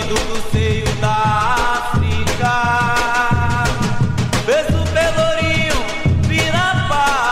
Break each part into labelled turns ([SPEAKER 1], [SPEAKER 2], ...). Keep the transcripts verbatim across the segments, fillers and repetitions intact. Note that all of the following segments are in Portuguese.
[SPEAKER 1] vindo do seio da África. Fez o pelourinho virar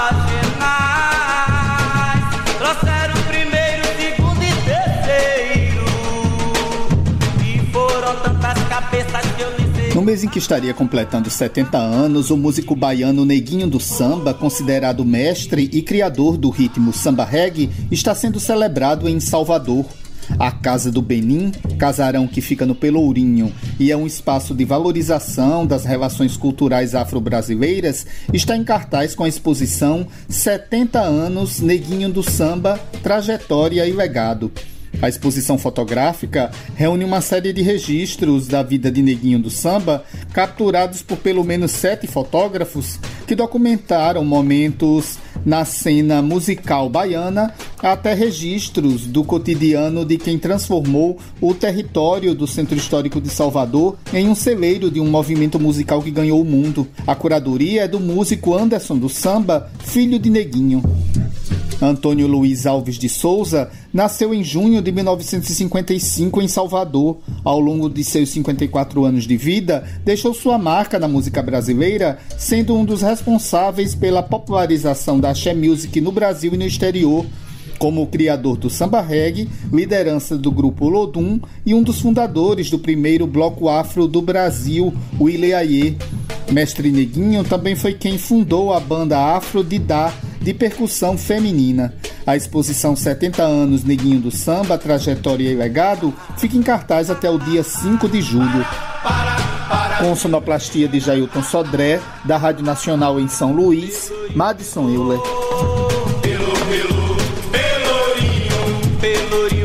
[SPEAKER 1] páginas. Trouxeram o primeiro, segundo e terceiro. E foram tantas cabeças que eu nem sei.
[SPEAKER 2] No mês em que estaria completando setenta anos, o músico baiano Neguinho do Samba, considerado mestre e criador do ritmo samba reggae, está sendo celebrado em Salvador. A Casa do Benim, casarão que fica no Pelourinho e é um espaço de valorização das relações culturais afro-brasileiras, está em cartaz com a exposição setenta anos Neguinho do Samba, Trajetória e Legado. A exposição fotográfica reúne uma série de registros da vida de Neguinho do Samba, capturados por pelo menos sete fotógrafos que documentaram momentos na cena musical baiana, até registros do cotidiano de quem transformou o território do Centro Histórico de Salvador em um celeiro de um movimento musical que ganhou o mundo. A curadoria é do músico Anderson do Samba, filho de Neguinho. Antônio Luiz Alves de Souza nasceu em junho de mil novecentos e cinquenta e cinco em Salvador. Ao longo de seus cinquenta e quatro anos de vida, deixou sua marca na música brasileira, sendo um dos responsáveis pela popularização da axé music no Brasil e no exterior, como o criador do samba reggae, liderança do grupo Lodum e um dos fundadores do primeiro bloco afro do Brasil, o Ileaie. Mestre Neguinho também foi quem fundou a banda Afro Didá, de percussão feminina. A exposição setenta anos Neguinho do Samba, Trajetória e Legado fica em cartaz até o dia cinco de julho. Com sonoplastia de Jailton Sodré, da Rádio Nacional em São Luís, Madison Euler.
[SPEAKER 1] Pelourinho, Pelourinho.